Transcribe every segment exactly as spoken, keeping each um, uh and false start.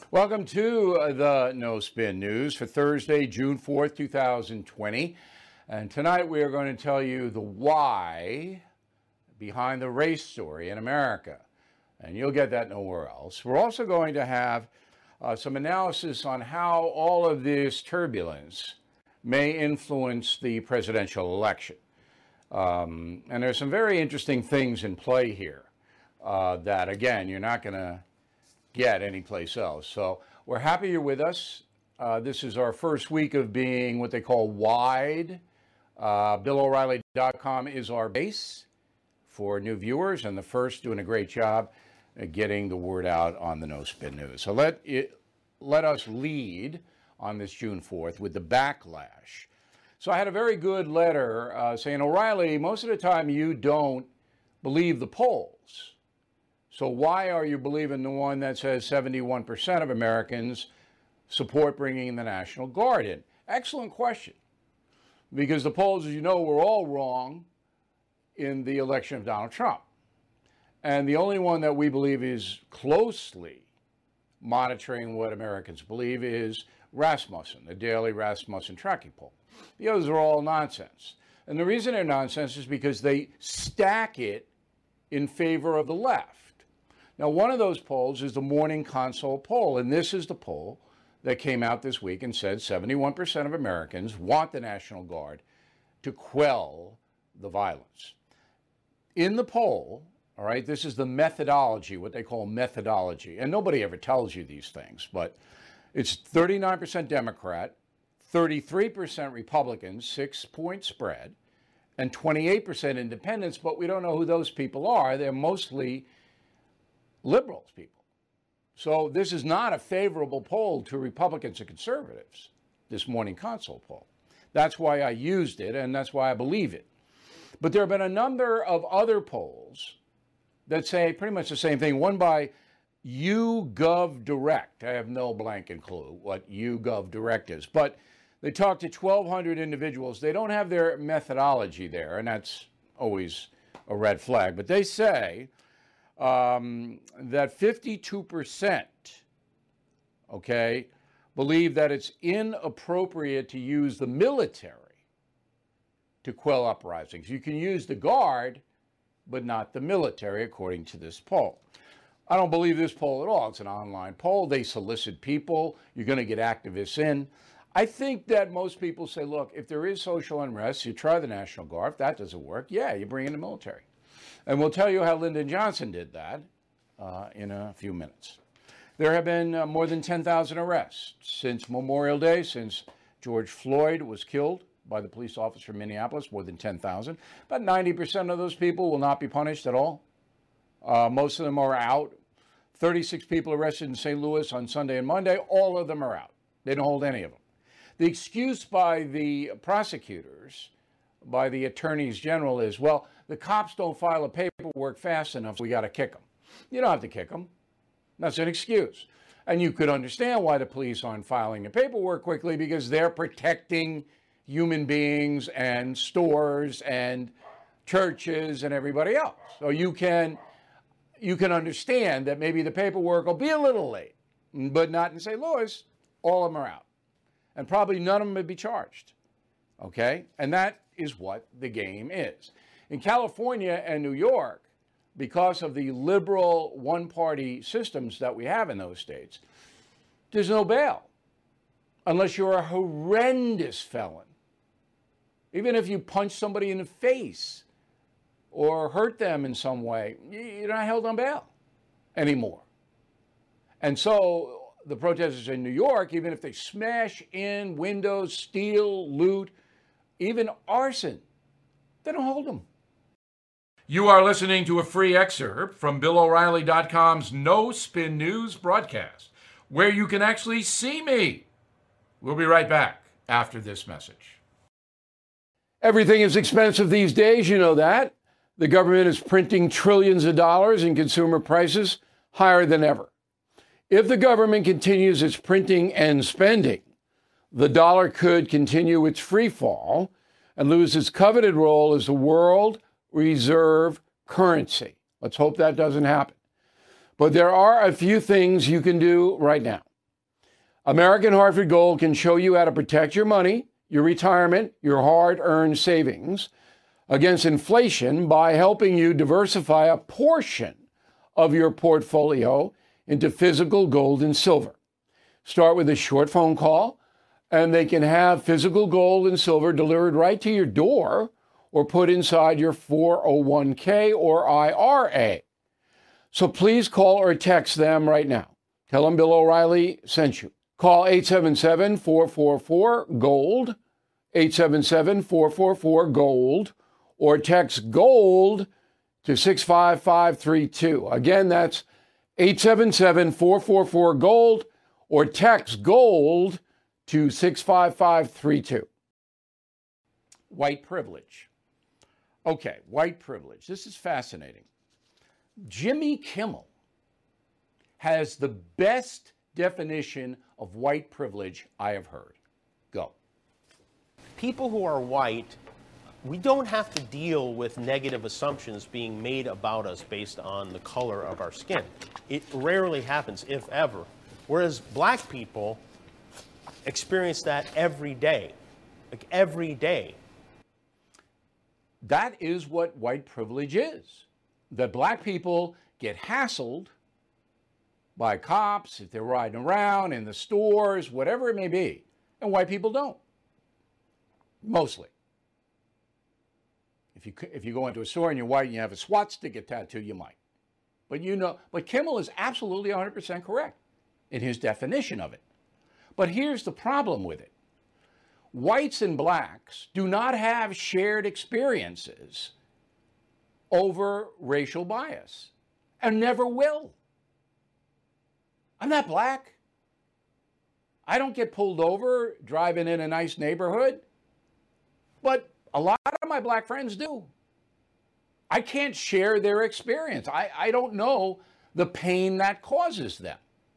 Welcome to uh, the No Spin News for Thursday, June fourth, two thousand twenty. And tonight we are going to tell you the why behind the race story in America. And you'll get that nowhere else. We're also going to have uh, some analysis on how all of this turbulence may influence the presidential election. Um, and there's some very interesting things in play here uh, that, again, you're not going to get anyplace else. So we're happy you're with us. Uh, this is our first week of being what they call wide. Uh, Bill O'Reilly dot com is our base for new viewers, and the first doing a great job at getting the word out on the No Spin News. So let it, let us lead on this June fourth with the backlash. So I had a very good letter uh, saying, O'Reilly, most of the time you don't believe the polls. So why are you believing the one that says seventy-one percent of Americans support bringing the National Guard in? Excellent question. Because the polls, as you know, were all wrong in the election of Donald Trump. And the only one that we believe is closely monitoring what Americans believe is Rasmussen, the daily Rasmussen tracking poll. The others are all nonsense. And the reason they're nonsense is because they stack it in favor of the left. Now, one of those polls is the Morning Consult poll, and this is the poll that came out this week and said seventy-one percent of Americans want the National Guard to quell the violence. In the poll, all right, this is the methodology, what they call methodology, and nobody ever tells you these things, but it's thirty-nine percent Democrat, thirty-three percent Republicans, six-point spread, and twenty-eight percent independents, but we don't know who those people are. They're mostly liberals people. So this is not a favorable poll to Republicans and conservatives, this Morning Consult poll. That's why I used it, and that's why I believe it. But there have been a number of other polls that say pretty much the same thing. One by YouGov Direct. I have no blanket clue what YouGov Direct is, but they talk to twelve hundred individuals. They don't have their methodology there, and that's always a red flag. But they say um, that fifty-two percent, okay, believe that it's inappropriate to use the military to quell uprisings. You can use the Guard, but not the military, according to this poll. I don't believe this poll at all. It's an online poll. They solicit people. You're going to get activists in. I think that most people say, look, if there is social unrest, you try the National Guard. If that doesn't work, yeah, you bring in the military. And we'll tell you how Lyndon Johnson did that uh, in a few minutes. There have been uh, more than ten thousand arrests since Memorial Day, since George Floyd was killed by the police officer in Minneapolis, more than ten thousand. About ninety percent of those people will not be punished at all. Uh, most of them are out. thirty-six people arrested in Saint Louis on Sunday and Monday. All of them are out. They don't hold any of them. The excuse by the prosecutors, by the attorneys general is, well, the cops don't file a paperwork fast enough, so we got to kick them. You don't have to kick them. That's an excuse. And you could understand why the police aren't filing the paperwork quickly, because they're protecting human beings and stores and churches and everybody else. So you can you can understand that maybe the paperwork will be a little late, but not in Saint Louis. All of them are out. And probably none of them would be charged. Okay? And that is what the game is. In California and New York, because of the liberal one-party systems that we have in those states, there's no bail unless you're a horrendous felon. Even if you punch somebody in the face or hurt them in some way, you're not held on bail anymore. And so the protesters in New York, even if they smash in windows, steal, loot, even arson, they don't hold them. You are listening to a free excerpt from Bill O'Reilly dot com's No Spin News broadcast, where you can actually see me. We'll be right back after this message. Everything is expensive these days, you know that. The government is printing trillions of dollars and consumer prices higher than ever. If the government continues its printing and spending, the dollar could continue its free fall and lose its coveted role as the world reserve currency. Let's hope that doesn't happen. But there are a few things you can do right now. American Hartford Gold can show you how to protect your money, your retirement, your hard-earned savings against inflation by helping you diversify a portion of your portfolio into physical gold and silver. Start with a short phone call, and they can have physical gold and silver delivered right to your door or put inside your four oh one k or I R A. So please call or text them right now. Tell them Bill O'Reilly sent you. Call eight seven seven, four four four, GOLD, eight seven seven, four four four, GOLD, or text GOLD to six five five three two. Again, that's eight seven seven, four four four, GOLD, or text GOLD to six five five three two. White privilege. Okay, white privilege. This is fascinating. Jimmy Kimmel has the best definition of white privilege I have heard. Go. People who are white, we don't have to deal with negative assumptions being made about us based on the color of our skin. It rarely happens, if ever. Whereas black people experience that every day, like every day. That is what white privilege is. That black people get hassled by cops if they're riding around in the stores, whatever it may be, and white people don't. Mostly. If you if you go into a store and you're white and you have a SWAT sticker tattoo, you might. But you know, but Kimmel is absolutely one hundred percent correct in his definition of it. But here's the problem with it. Whites and blacks do not have shared experiences over racial bias and never will. I'm not black. I don't get pulled over driving in a nice neighborhood, but a lot of my black friends do. I can't share their experience. I, I don't know the pain that causes them.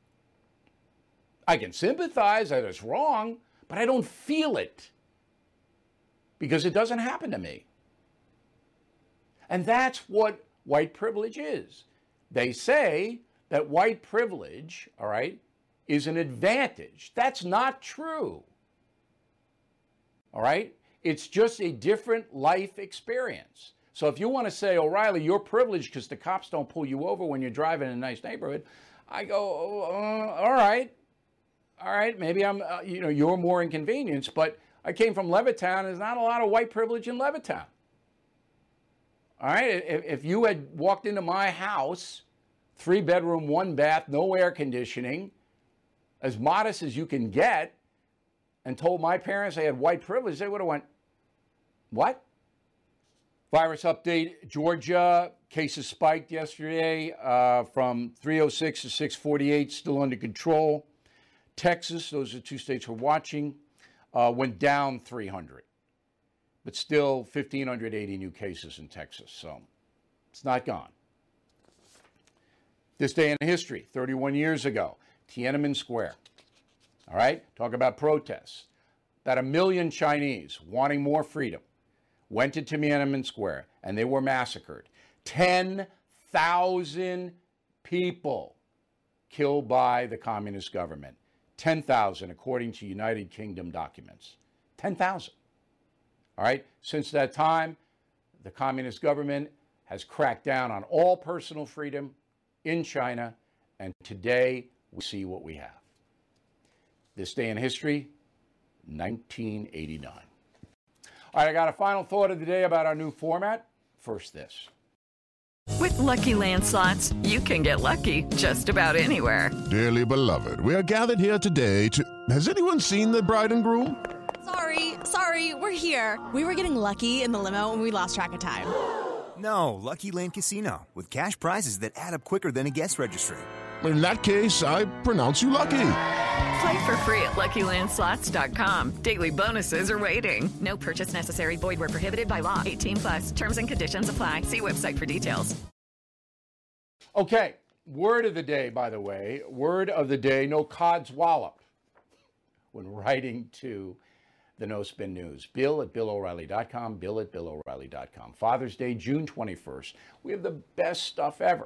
I can sympathize that it's wrong, but I don't feel it because it doesn't happen to me. And that's what white privilege is. They say that white privilege, all right, is an advantage. That's not true. All right? It's just a different life experience. So if you want to say, O'Reilly, you're privileged because the cops don't pull you over when you're driving in a nice neighborhood, I go, uh, all right. All right, maybe I'm, uh, you know, you're more inconvenienced, but I came from Levittown. There's not a lot of white privilege in Levittown. All right, if, if you had walked into my house, three bedroom, one bath, no air conditioning, as modest as you can get, and told my parents they had white privilege, they would have went, what? Virus update, Georgia, cases spiked yesterday uh, from three oh six to six forty-eight, still under control. Texas, those are two states we're watching, uh, went down three hundred, but still one thousand five hundred eighty new cases in Texas, so it's not gone. This day in history, thirty-one years ago, Tiananmen Square, all right, talk about protests. About a million Chinese wanting more freedom went to Tiananmen Square, and they were massacred. ten thousand people killed by the communist government. ten thousand, according to United Kingdom documents. ten thousand. All right? Since that time, the communist government has cracked down on all personal freedom in China, and today we see what we have. This day in history, nineteen eighty-nine. All right, I got a final thought of the day about our new format. First, this. With Lucky Land Slots, you can get lucky just about anywhere. Dearly beloved, we are gathered here today to... Has anyone seen the bride and groom? Sorry, sorry, we're here. We were getting lucky in the limo and we lost track of time. No, Lucky Land Casino, with cash prizes that add up quicker than a guest registry. In that case, I pronounce you lucky. Play for free at Lucky Land Slots dot com. Daily bonuses are waiting. No purchase necessary. Void where prohibited by law. eighteen plus. Terms and conditions apply. See website for details. Okay, word of the day, by the way. Word of the day, no codswallop when writing to the No Spin News. Bill at Bill O'Reilly dot com. Bill at Bill O'Reilly dot com. Father's Day, June twenty-first. We have the best stuff ever.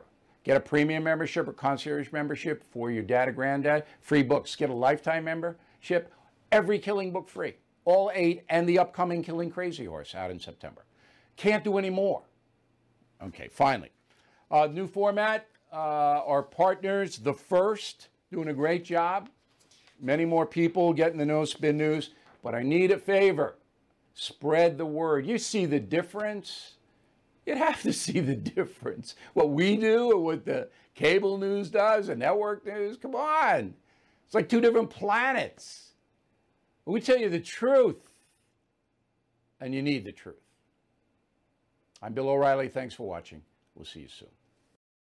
Get a premium membership or concierge membership for your dad or granddad. Free books. Get a lifetime membership. Every Killing book free. All eight and the upcoming Killing Crazy Horse out in September. Can't do any more. Okay, finally. Uh, new format. Uh, our partners, The First, doing a great job. Many more people getting the No Spin News. But I need a favor. Spread the word. You see the difference? You'd have to see the difference. What we do and what the cable news does and network news, come on. It's like two different planets. We tell you the truth, and you need the truth. I'm Bill O'Reilly. Thanks for watching. We'll see you soon.